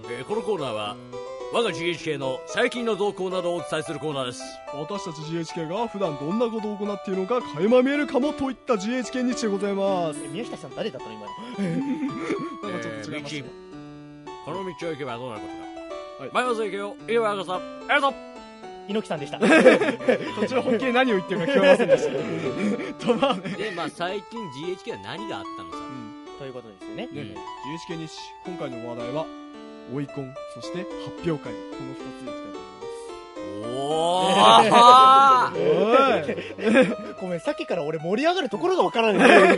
このコーナーは我が GHK の最近の動向などをお伝えするコーナーです。 私たち GHK が普段どんなことを行っているのか垣間見えるかもといった GHK 日でございます。 宮下さん誰だったの今のなんかちょっと違いましたね。 この道を行けばどうなることか、 はい、 前は行けよ、いいわ、あがさ、ありがとう。 猪木さんでしたこちら本気で何を言ってるか聞こえませんでしたとまあね。 で、まあ最近 GHK は何があったのさ、 ということですよね。 GHK 日誌、今回の話題は追い込ん、そして発表会、この2つでいきたいと思います。 おーごめん、さっきから俺盛り上がるところがわからない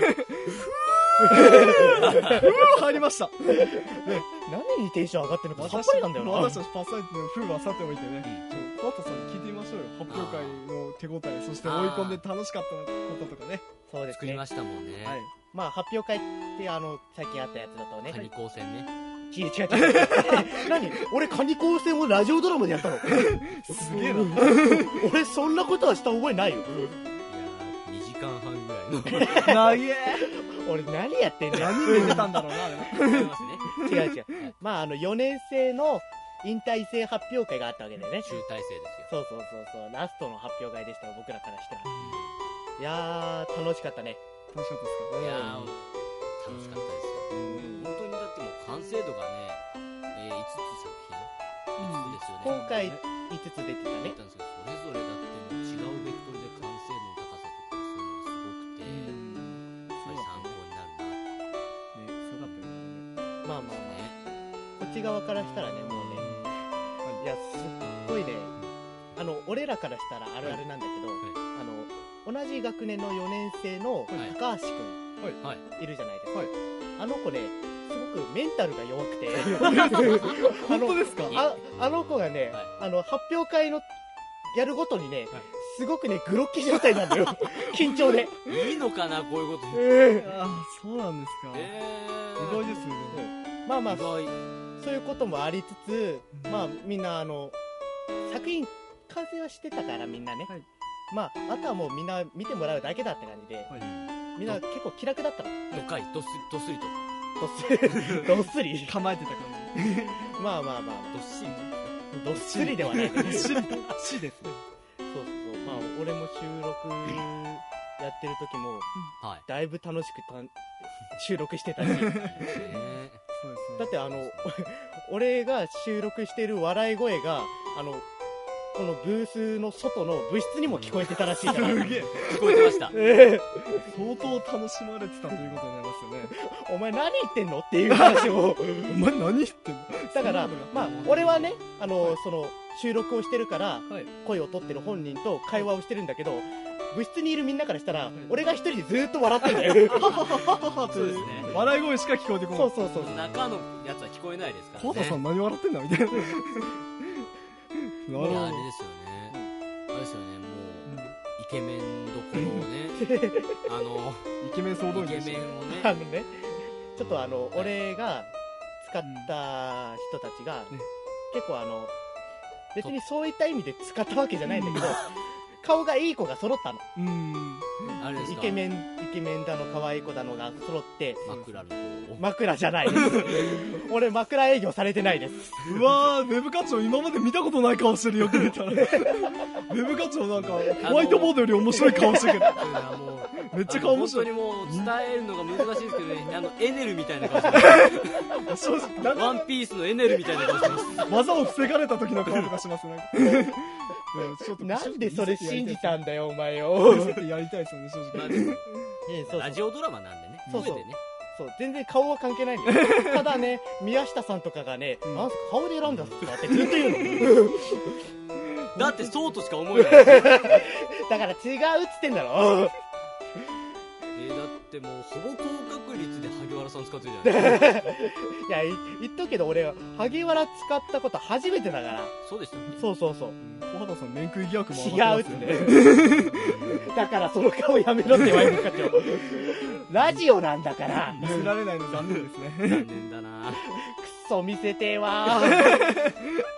入りました。 何にテンション上がってるのかさっぱりなんだよな。 私たちパーソナリティの風はさておいてね、小畑さんに聞いてみましょうよ。発表会の手応え、そして追い込んで楽しかったこととかね。 そうですね。 作りましたもんね。 はい。 まあ発表会って最近あったやつだとね。 カニ高専ね。 違う。何？俺カニ高専をラジオドラマでやったの？ すげえな。 俺そんなことはした覚えないよ。 いやー、2時間半ぐらいの。 なげえ。 俺何やってんだよ。 何言ってたんだろうな、あれ。 違いますね。 違う。まあ4年生の引退生発表会があったわけだよね。 集大成ですよ。 そう。ラストの発表会でしたよ、僕らからしたら。いやー、楽しかったね。 楽しかったですか？ いやー、楽しかったですよ。本当にだってもう完成度がね、5つ作品、5つですよね。 今回5つ出てたね。 出たんですけど、それぞれだってもう違うベクトルで完成度の高さとかそういうのがすごくて、やっぱり参考になるなって。 ね、すごかったよね。 まあこっち側からしたらね、もうね、いや、すっごいね、俺らからしたらあるあるなんだけど、同じ学年の4年生の高橋くん、いるじゃないですか。あの子ね、すごくメンタルが弱くて本当ですか？ あの子がね、発表会のやるごとにね、すごくね、グロッキー状態なんだよ緊張で。 いいのかな、こういうこと。 そうなんですか。意外ですよね。 まあそういうこともありつつ、まあみんな作品完成はしてたからみんなね、まああとはもうみんな見てもらうだけだって感じで、みんな結構気楽だったの。 どっかい、どっすりと。 どっすり構えてた感じ。 まあどっしりどっすりではないどっしりしですね。 そうまあ俺も収録やってる時もだいぶ楽しく収録してたし、だって俺が収録してる笑い声がこのブースの外の部室にも聞こえてたらしいから。 すげえ聞こえてました。 相当楽しまれてたということになりますよね。 お前何言ってんのっていう話をお前何言ってんの。 だからまあ俺はねその収録をしてるから声を取ってる本人と会話をしてるんだけど、部室にいるみんなからしたら俺が一人でずーっと笑ってんだよそうですね。 笑い声しか聞こえてこない。 そう中のやつは聞こえないですからね。 コウタさん何笑ってんだみたいな。 いや、あれですよね。あれですよね、もう、イケメンどころをね、 イケメン総動員イケメンをね、 ちょっと俺が使った人たちが、結構別にそういった意味で使ったわけじゃないんだけど、顔がいい子が揃ったの。 あれですか？ イケメンだの可愛い子だのが揃って、枕じゃないです俺枕営業されてないです。 うわー、ウェブ課長今まで見たことない顔してるよく見たらウェブ課長なんかホワイトボードより面白い顔してるけどめっちゃ顔面白い。 本当にもう伝えるのが難しいですけどね、エネルみたいな顔してますワンピースのエネルみたいな顔してます。 技を防がれた時の顔とかしますねなんでそれ信じたんだよお前よ。 やりたいですよね、正直。 ラジオドラマなんでね。 そう全然顔は関係ないんだよただね、宮下さんとかがね、なんすか顔で選んだっすかってずっと言うのだってそうとしか思えないだから違うっつってんだろだってもうほぼ高確率で萩原さん使ってるじゃないですかいや言っとくけど俺萩原使ったこと初めてだから。 そうですよね。 そう小畑さん面食い疑惑も違うっつってだからその顔やめろって言われるかちょラジオなんだから見せられないの残念ですね。 残念だなくっそ見せてーわーいやでもあれですよね、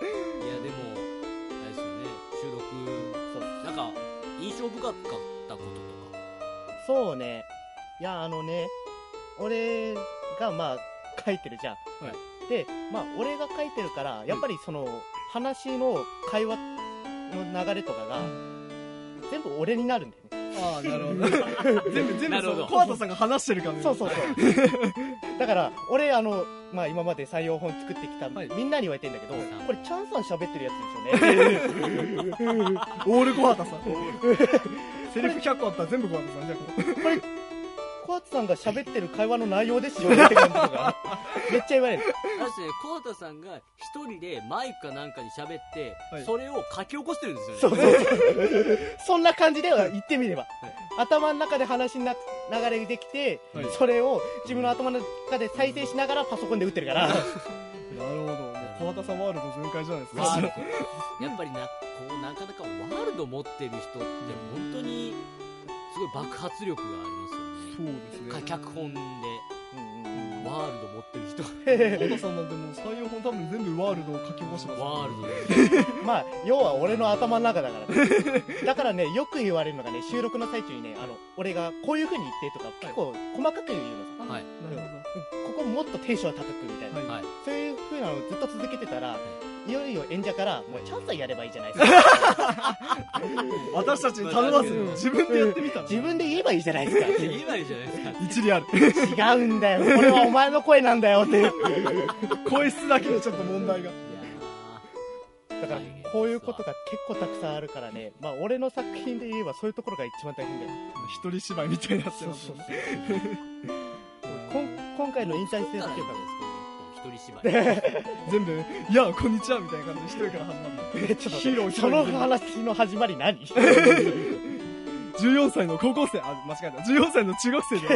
収録なんか印象深かったこととか。 そうね、いや俺がまあ書いてるじゃん、 で、まあ、俺が書いてるから、やっぱりその、話の会話の流れとかが、全部俺になるんだよね。 ああ、なるほど。全部そう、小畑さんが話してるからね。 そう。だから、俺、まあ、今まで採用本作ってきた、みんなに言われてんだけど、これ、チャンさん喋ってるやつですよね。 オール小畑さん。セリフ100個あったら全部小畑さんじゃん。 これ、小畑さんが喋ってる会話の内容ですよねって感じとか、めっちゃ言われる。 だってね、小畑さんが一人でマイクかなんかに喋って、それを書き起こしてるんですよね。 そう。そんな感じでは言ってみれば。頭の中で話の流れできて、それを自分の頭の中で再生しながらパソコンで打ってるから。なるほど。小畑さんワールド全開じゃないですか。 やっぱりなかなかワールド持ってる人って本当にすごい爆発力がありますよね。 そうですね。 脚本で、ワールド持ってる人。 小畑さんなんてもう採用本多分全部ワールドを書き起こしてます。 ワールドで。 まあ、要は俺の頭の中だからね。だからね、よく言われるのがね、収録の最中にね、俺がこういう風に言ってとか、結構細かく言うのさ。 はい。 なるほど。ここもっとテンション高くみたいな。はい。そういう風なのをずっと続けてたら、いよいよ演者から、もうチャンさんやればいいじゃないですか。 私たちに頼まず、自分でやってみた。 自分で言えばいいじゃないですか。 言えばいいじゃないですか。 一理ある。 違うんだよ。これはお前の声なんだよって。 声質だけでちょっと問題が。 だから、こういうことが結構たくさんあるからね。まあ、俺の作品で言えばそういうところが一番大変だよ。 一人芝居みたいになってます。 今回の引退戦っていうか、 全部、いや、こんにちはみたいな感じで一人から始まって。 その話の始まり何 14歳の高校生、間違えた。14歳の中学生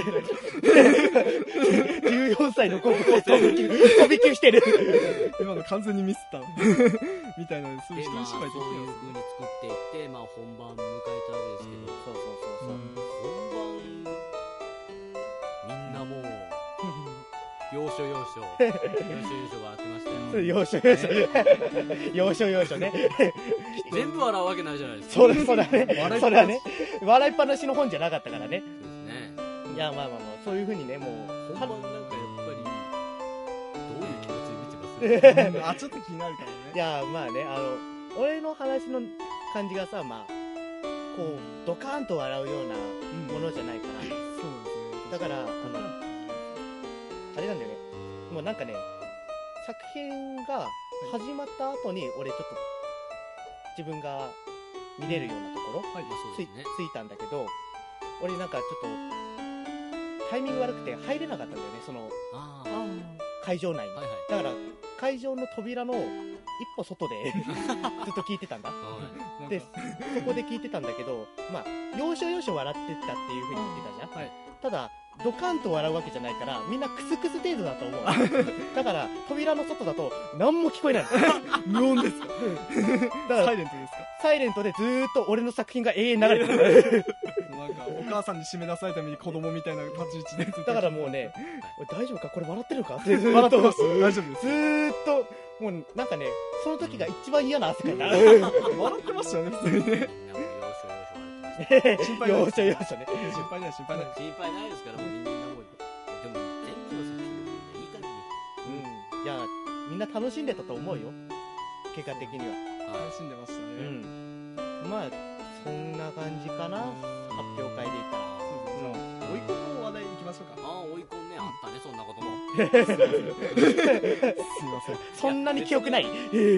で。 14歳の高校生、飛び級してる。 今の完全にミスった。みたいな、そういう一人芝居できてる。 そういう風に作っていって、まあ本番迎えたわけですけど。 そう。 本番、みんなもう、要所笑ってましたよ。 要所ね。 全部笑うわけないじゃないですか。 そうだね。それはね、笑いっぱなしの本じゃなかったからね。 そうですね。 いや、まあ、そういう風にね、もう。 本番なんかやっぱり、どういう気持ちで見てます？ ちょっと気になるからね。 いや、まあね、俺の話の感じがさ、まあ、こう、ドカーンと笑うようなものじゃないから。そうですね。だから、あれなんだよね。もうなんかね、作品が始まった後に、俺ちょっと、自分が見れるようなところ、ついたんだけど、俺なんかちょっと、タイミング悪くて入れなかったんだよね、その、会場内に。だから、会場の扉の一歩外でずっと聞いてたんだ。で、そこで聞いてたんだけど、まあ、要所笑ってたっていう風に言ってたじゃん。ただ、ドカンと笑うわけじゃないから、みんなクスクス程度だと思う。だから、扉の外だと何も聞こえない。 無音ですか？ だからサイレントですか？ サイレントでずーっと俺の作品が永遠に流れてる。 なんか、お母さんに締めなさいために子供みたいな立ち位置で。 だからもうね、大丈夫かこれ笑ってるかって笑ってます。大丈夫です。 ずーっと、もうなんかね、その時が一番嫌な汗かいた。 笑ってましたよね、普通にね。 心配ない。要所ね。 心配ないですから、もうみんなもう、でも全部の作品いい感じに。 いや、みんな楽しんでたと思うよ。結果的には。 楽しんでましたね。 まあ、そんな感じかな。発表会で言ったら。 じゃあ、追い込みの話題行きましょうか。 追い込んね、あったね、そんなことも。 すいません。 そんなに記憶ない。 まあね、追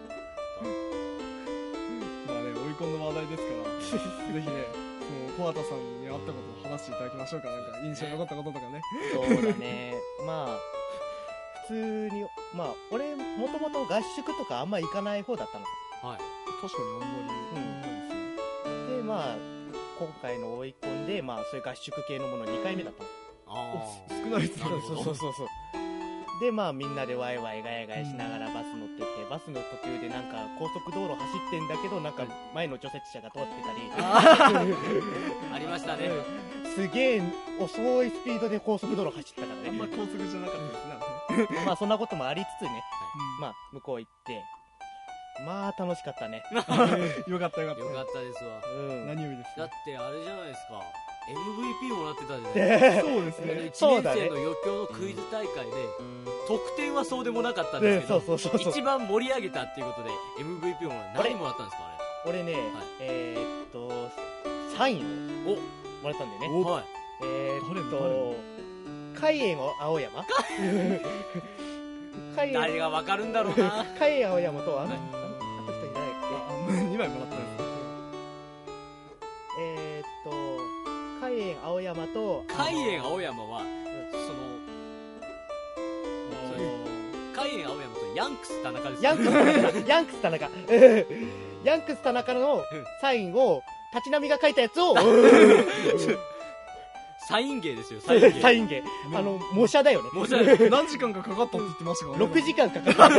い込んの話題ですから、ぜひね、その小畑さんに会ったことを話していただきましょうか。なんか印象に残ったこととかね。 そうだね。まあ、普通に、まあ、俺、もともと合宿とかあんま行かない方だったの。 はい。 確かにあんまり。で、まあ、今回の追い込んで、まあ、そういう合宿系のもの2回目だったの。 少ないですね。 そう。で、まあ、みんなでワイワイガヤガヤしながらバス乗ってて、バスの途中でなんか高速道路走ってんだけど、なんか前の除雪車が通ってたり。 ありましたね。 すげえ遅いスピードで高速道路走ってたからね。 あんま高速じゃなかったですね。 まあ、そんなこともありつつね、まあ、向こう行って、まあ、楽しかったね。 よかった。 よかったですわ。 何よりです。 だって、あれじゃないですか。 MVP もらってたじゃないそうですね。 1年生の余興のクイズ大会で、得点はそうでもなかったんですけど、一番盛り上げたっていうことで MVP を何もらったんですか？あれ俺ね、サインをもらったんだよね。 はい。 海援青山誰がわかるんだろうな。 海援青山と、あと一人誰だっけ？ 2枚もらったんです。 海援青山と、 海援青山は、海援青山とヤンクス田中です。 ヤンクス田中ヤンクス田中のサインを立浪が書いたやつをサイン芸ですよ。 サイン芸。模写だよね。 何時間かかかったって言ってましたからね。 6時間かかった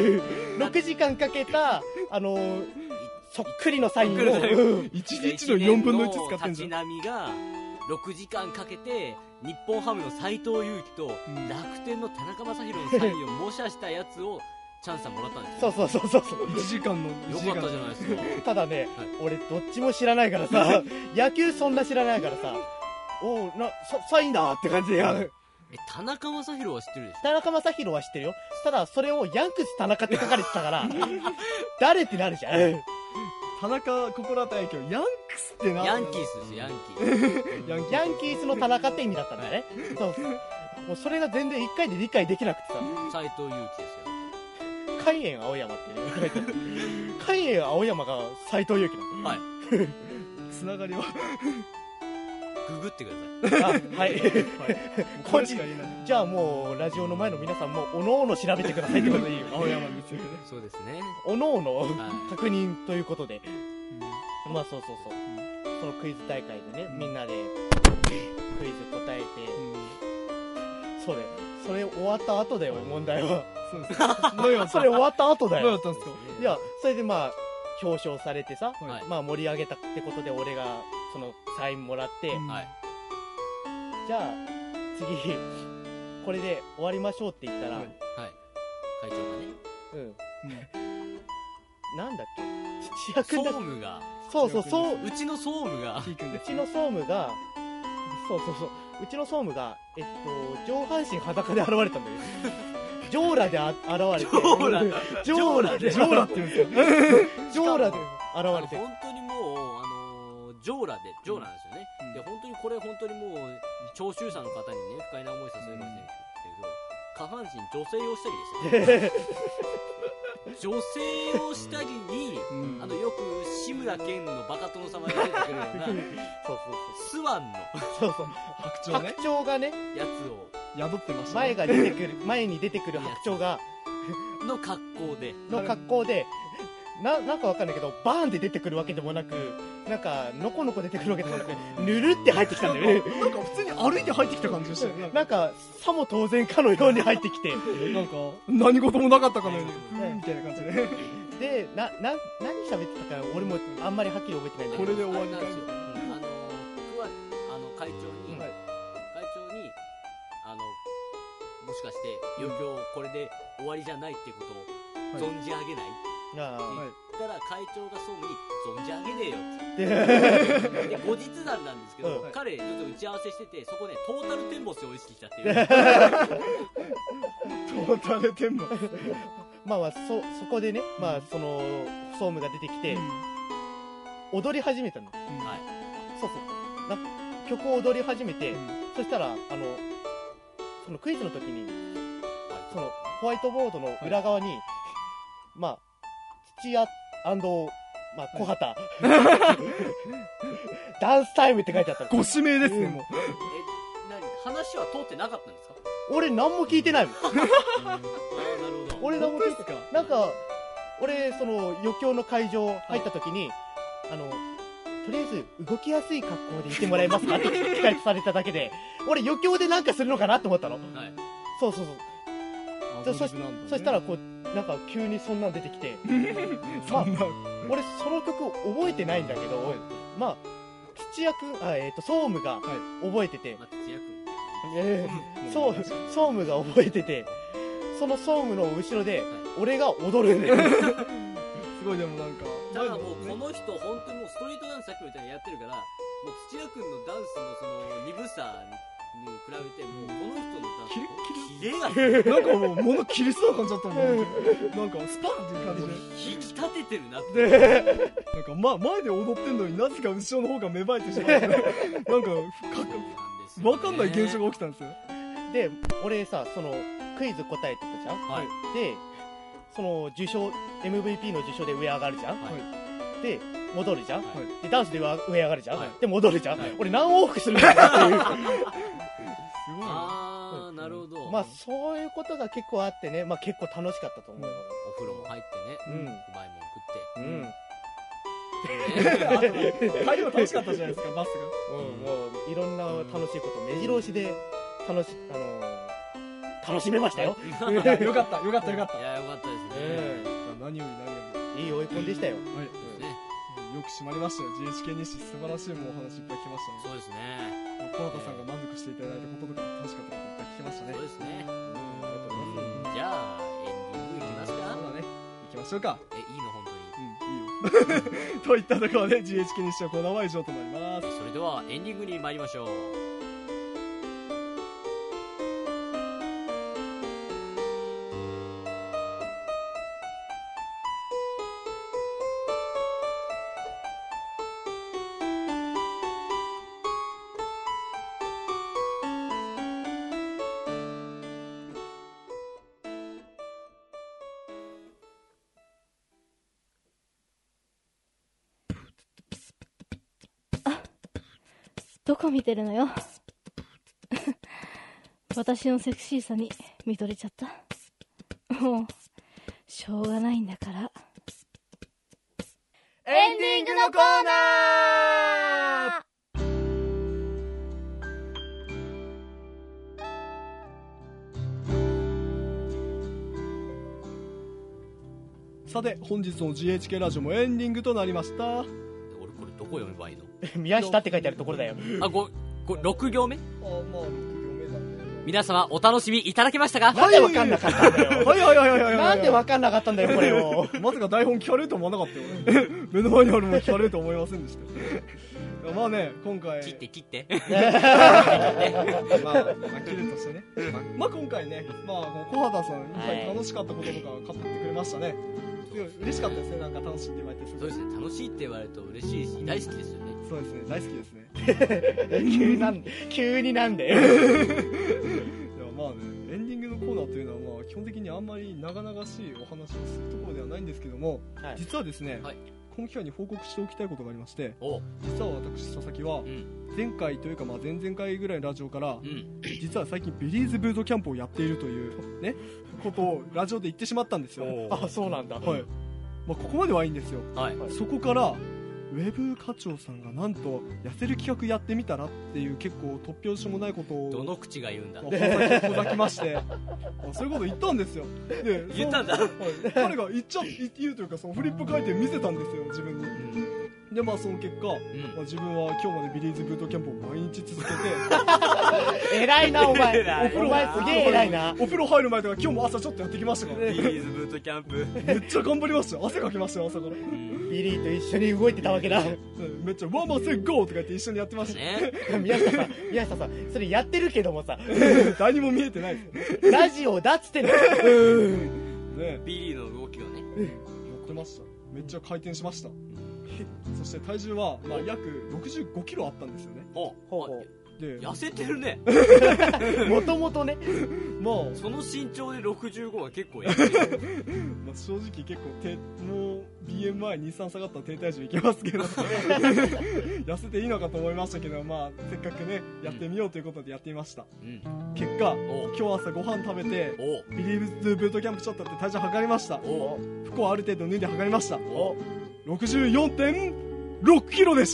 6時間かけたそっくりのサインを 1日の4分の1使ってんじゃん。 立浪が6時間かけて日本ハムの斎藤佑樹と楽天の田中将大のサインを模写したやつをチャンさんもらったんですよ。 そう 1時間のよかったじゃないですか。 ただね、俺どっちも知らないからさ野球そんな知らないからさ、サインだって感じで田中将大は知ってるでしょ？ 田中将大は知ってるよ。ただそれをヤンクス田中って書かれてたから誰ってなるじゃん。 田中心当たりけど、ヤンクスってな。 ヤンキースですよ、ヤンキース。 ヤンキースの田中って意味だったんだよね。そう。もうそれが全然一回で理解できなくてさ。 斎藤佑樹ですよ。 海援青山ってね。海援青山が斎藤佑樹なの。 はい。 つながりはググってください。 はい。これしか言えない。じゃあもうラジオの前の皆さんもおのおの調べてくださいってことでいいよ。 青山ですよね。 そうですね。 おのおの確認ということで、まあそう。そのクイズ大会でね、みんなでクイズ答えて、そうだよ。それ終わった後だよ、問題は。 そうです。 それ終わった後だよ。 どうやったんですか？ いや、それでまあ表彰されてさ、 はい、 まあ盛り上げたってことで俺がそのサインもらって、 はい、 じゃあ次これで終わりましょうって言ったら、はい、 会長がね、 なんだっけ、土屋君だ。 総務が、 そううちの総務が、 うちの総務が、うちの総務が上半身裸で現れたんだよ。ジョーラで現れて、ジョーラって言うんですよ。ジョーラで現れて、 本当にもうジョーラなんですよね。で本当にこれ本当にもう聴衆者の方にね不快な思いさせるかもしれないけど、下半身女性用下着ですよ。女性用下着によく志村けんのバカ殿様が出てくるようなスワンの白鳥がねやつを宿ってました。 前に出てくる白鳥がの格好でなんかわかんないけどバーンって出てくるわけでもなく、なんかのこのこ出てくるわけでもなく、ぬるって入ってきたんだよね。 なんか普通に歩いて入ってきた感じでしたよね。 なんかさも当然かのように入ってきて、 なんか何事もなかったかのようにみたいな感じで。 で何喋ってたか俺もあんまりはっきり覚えてないんだけど、 これで終わりなんですよ。 僕は会長にもしかして余興これで終わりじゃないってことを存じ上げないって言ったら、会長が総務に存じ上げねえよって言ってで後日談なんですけど、彼ずっと打ち合わせしてて、そこねトータルテンボスを意識したっていうトータルテンボスまあそこでね、まあその総務が出てきて、踊り始めたの。曲を踊り始めて、そしたらそのクイズの時にそのホワイトボードの裏側に、まあ土屋まあ小畑ダンスタイムって書いてあったの。 ご指名ですね、もう。 話は通ってなかったんですか？ 俺何も聞いてないもん。 なるほど。 俺何も聞いてない。なんか俺その余興の会場入った時に、とりあえず動きやすい格好でいてもらえますかって聞かれされただけで、俺余興でなんかするのかなと思ったの。そう。そしたらこうなんか急にそんなん出てきて、まあ俺その曲覚えてないんだけど、まあ土屋君総務が覚えてて、総務が覚えてて、その総務の後ろで俺が踊るんだよ。 すごい。でもなんかただもうこの人本当にもうストリートダンスさっきも言ったようにやってるから、もう土屋君のダンスのその鈍さに比べてもうこの人のダンスキレがなんかもう物切りそうな感じだったもんね。なんかスパンっていう感じで引き立ててるなってなんか前で踊ってんのになぜか後ろの方が芽生えてしまうなんかわかんない現象が起きたんですよ。 で俺さ、そのクイズ答えてたじゃん、はい、でその受賞 MVP の受賞で上上がるじゃん、はい、で戻るじゃん、はい、でダンスで上上がるじゃん、はい、で戻るじゃん、はい、俺何往復するんだっていうすごい。 あー、なるほど。 まあそういうことが結構あってね、まあ結構楽しかったと思うよ、 お風呂も入ってね、うまいもん食って、 帰りも楽しかったじゃないですか、バスが。 もういろんな楽しいこと目白押しで楽しめましたよ。 よかったよかったよかった。 いや、よかったですね。 何より何よりいい追い込んでしたよ。 はい、よく締まりましたよ。 GHK 日誌素晴らしいもうお話いっぱい聞きましたね。 そうですね。 小畑さんが満足していただいたこととか楽しかったこといっぱい聞きましたね。 そうですね。じゃあエンディングいきますか。 そうだね、いきましょうか。 いいの本当に。 に。 いいよといったところで GHK 日誌のコーナーは以上となります。 それではエンディングに参りましょう。 どこ見てるのよ私のセクシーさに見とれちゃった。もうしょうがないんだから。 エンディングのコーナー。さて本日の GHK ラジオもエンディングとなりました。 俺これどこ読めばいいの？ 宮下って書いてあるところだよ。 あ、これ6行目？ あ、まあ6行目だね。 皆様お楽しみいただけましたか？ なんでわかんなかったんだよ。 はいなんでわかんなかったんだよこれを。 まさか台本聞かれると思わなかったよ。目の前にあるもん聞かれると思いませんでした。まあね、今回切ってまあ切るとしてね。まあ今回ね、まあ小畑さんいっぱい楽しかったこととか語ってくれましたね。嬉しかったですね。なんか楽しいって言われて。 そうですね、楽しいって言われると嬉しいし大好きですよね。 そうですね、大好きですね。 急になんでいやまあね、エンディングのコーナーというのはまあ基本的にあんまり長々しいお話をするところではないんですけども、はい、実はですね、はい、この機会に報告しておきたいことがありまして、実は私佐々木は、前回というかまあ前々回ぐらいのラジオから、実は最近ビリーズブートキャンプをやっているというねことをラジオで言ってしまったんですよ。 あ、そうなんだ。 はい。まあここまではいいんですよ。はい、そこからウェブ課長さんがなんと痩せる企画やってみたらっていう結構突拍子もないことをどの口が言うんだほざきましてそういうこと言ったんですよ。で言ったんだ。 彼が言うというかそのフリップ書いて見せたんですよ自分に。でまあその結果、まあ、自分は今日までビリーズブートキャンプを毎日続けて偉いなお前。お前すげえ偉いな。 お風呂入る前とか今日も朝ちょっとやってきましたから。 ビリーズブートキャンプめっちゃ頑張りましたよ。汗かきましたよ朝から。 ビリーと一緒に動いてたわけだ。 めっちゃワンマンセッゴーとか言って一緒にやってましたね。 宮下さんそれやってるけどもさ何も見えてないですよ。ラジオだっつってんの。 ね、ビリーの動きがねやってました。めっちゃ回転しました。そして体重は、まあ、約65キロあったんですよね。 で痩せてるね。 もともとね。 まあその身長で65は結構やってる。 まあ正直結構もう BMI23 下がったら低体重いけますけど痩せていいのかと思いましたけど、まあせっかくねやってみようということでやってみました。結果今日朝ご飯食べてビリーズブートキャンプちょっとって体重測りました。服をある程度脱いで測りました。64.6 キロでした。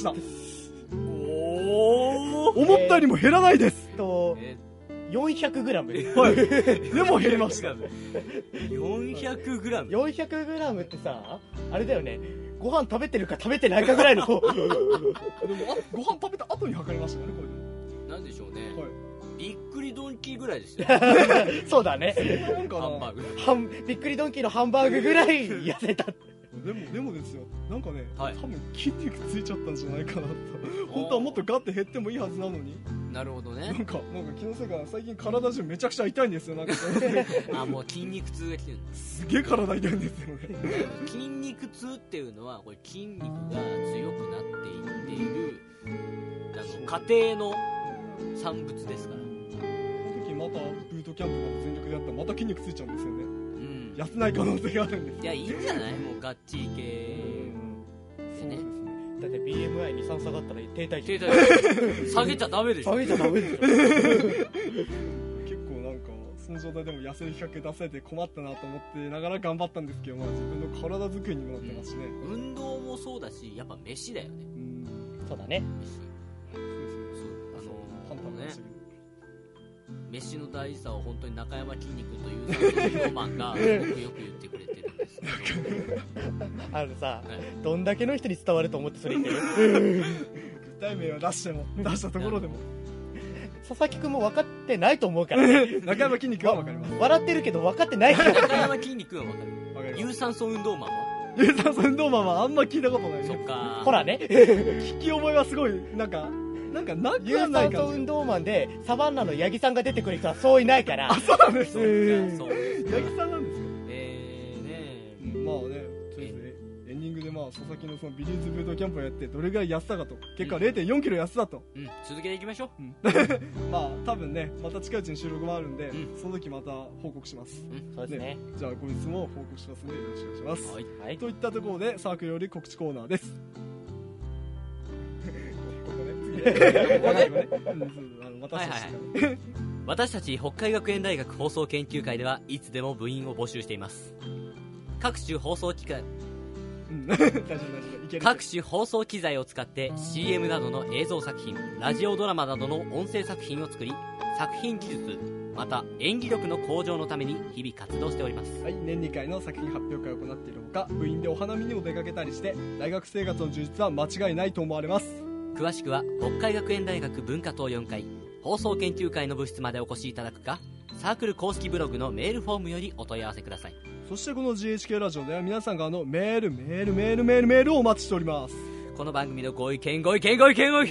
思ったよりも減らないです。 400グラム。 はい。でも減りました。 400グラム。 400グラムってさ、あれだよね。ご飯食べてるか食べてないかぐらいの。でもご飯食べた後に測りましたねこれ。 なんでしょうね。びっくりドンキーぐらいですよ。 そうだね。 ハンバーグ。 びっくりドンキーのハンバーグぐらい痩せた。 でもですよ、なんかね、多分筋肉ついちゃったんじゃないかなと。本当はもっとガッて減ってもいいはずなのに。 なるほどね。 なんか気のせいか最近体中めちゃくちゃ痛いんですよ。なんかもう筋肉痛が来てる。 すげえ体痛いんですよね。 筋肉痛っていうのはこれ筋肉が強くなっていっている過程の産物ですから。 その時またブートキャンプまで全力でやったらまた筋肉ついちゃうんですよね。痩せない可能性があるんです。 いや、いいんじゃない？もうがっちり系でね。 だって BMI 2、3下がったら停滞期。 下げちゃダメでしょ。 下げちゃダメでしょ。 結構なんかその状態でも痩せる企画出せて困ったなと思ってながら頑張ったんですけど、自分の体作りにもなってますしね。 運動もそうだし、やっぱ飯だよね。 そうだね。 飯の大事さを本当に中山きんに君というサーマンがよく言ってくれてるんですけどさ、どんだけの人に伝わると思ってそれ言ってる？ 具体名を出したところでも佐々木くんも分かってないと思うからね。 中山きんに君は分かります。 笑ってるけど分かってないから。 中山きんに君は分かる。有酸素運動マンは？ 有酸素運動マンはあんま聞いたことないね。 そっか。 ほらね。 聞き覚えはすごいなんか有酸素運動マンでサバンナの八木さんが出てくる人はそういないから。 あ、そうなんですよ。 そう八木さんなんですよ。 まあね、 とりあえずエンディングで佐々木のそのビリーズブートキャンプをやってどれぐらい痩せたかと、結果 0.4 キロ痩せたと。 続けていきましょう。 多分ね、また近いうちに収録もあるんで、その時また報告します。 そうですね。 じゃあ後日も報告しますのでよろしくお願いします。 はい。 といったところでサークルより告知コーナーです。 私たち北海学園大学放送研究会ではいつでも部員を募集しています。各種放送機材を使って CM などの映像作品、ラジオドラマなどの音声作品を作り、作品技術また演技力の向上のために日々活動しております。 年2回の作品発表会を行っているほか、部員でお花見にも出かけたりして大学生活の充実は間違いないと思われます。 詳しくは北海学園大学文化棟4階放送研究会の部室までお越しいただくか、サークル公式ブログのメールフォームよりお問い合わせください。 そしてこの GHK ラジオでは皆さんからのメールをお待ちしております。 この番組のご意見ご感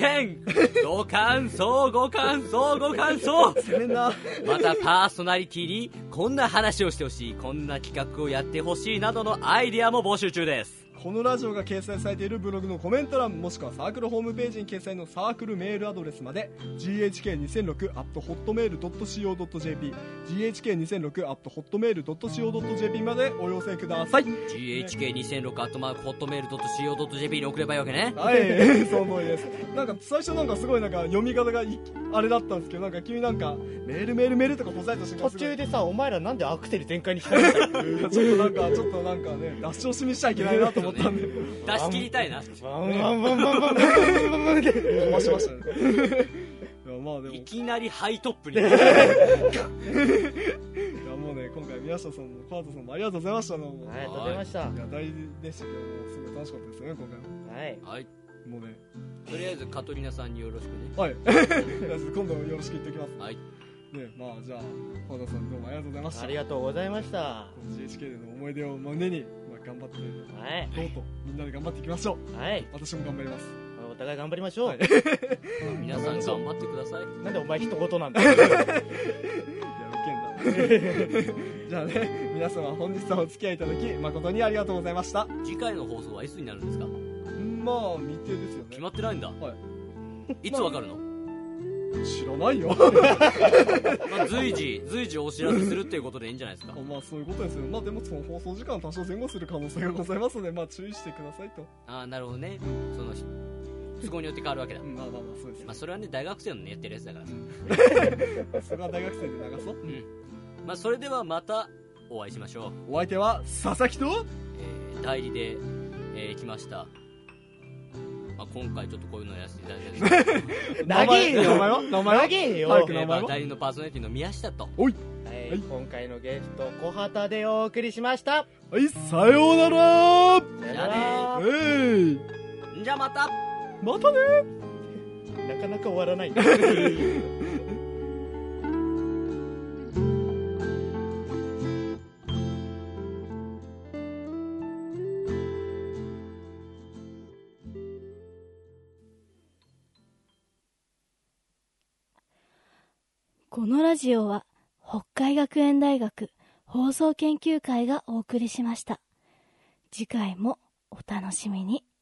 想またパーソナリティにこんな話をしてほしい、こんな企画をやってほしいなどのアイデアも募集中です。 このラジオが掲載されているブログのコメント欄もしくはサークルホームページに掲載のサークルメールアドレスまで GHK2006@hotmail.co.jp GHK2006@hotmail.co.jp までお寄せください。 GHK2006@hotmail.co.jp に送ればいいわけね。 はいその通りです。最初すごい読み方があれだったんですけど、急にメールとかほざいた瞬間途中でさ、お前らなんでアクセル全開にしたんだちょっとね出し惜しみしちゃいけないなと思ったんで、 出し切りたいな。 バンバンバンバンバンバンバンって飛ばしましたね。 いきなりハイトップに。 いやもうね、今回宮下さんも川田さんもありがとうございました。 ありがとうございました。 いや大事でしたけども、すごい楽しかったですよね今回も。 はい。 もうね、 とりあえずカトリナさんによろしくね。 はい。今度よろしく言っておきます。 はい。 ね、じゃあ川田さんどうもありがとうございました。 ありがとうございました。 GHK での思い出を胸に頑張って、どうとみんなで頑張っていきましょう。 はい。 私も頑張ります。 お互い頑張りましょう。 皆さん頑張ってください。 なんでお前一言なんだ。いや、ウケんだ。じゃあね、皆様本日はお付き合いいただき誠にありがとうございました。 次回の放送はいつになるんですか？ 未定ですよね。 決まってないんだ。 はい。 いつわかるの？ 知らないよ。 随時お知らせするっていうことでいいんじゃないですか。 そういうことですよ。でもその放送時間多少前後する可能性がございますので、注意してくださいと。 なるほどね。その都合によって変わるわけだ。 そうです。 それはね、大学生のねやってるやつだからさ。 それは大学生で流そう。 それではまたお会いしましょう。お相手は佐々木と代理で来ました。今回ちょっとこういうのやらせていただいてる長えよ。 名前は長えよ。 代理のパーソナリティの宮下と。 おい。 今回のゲスト小畑でお送りしました。 はい、さようなら。 じゃあね。じゃあまたね。 なかなか終わらないんだ。 このラジオは北海学園大学放送研究会がお送りしました。次回もお楽しみに。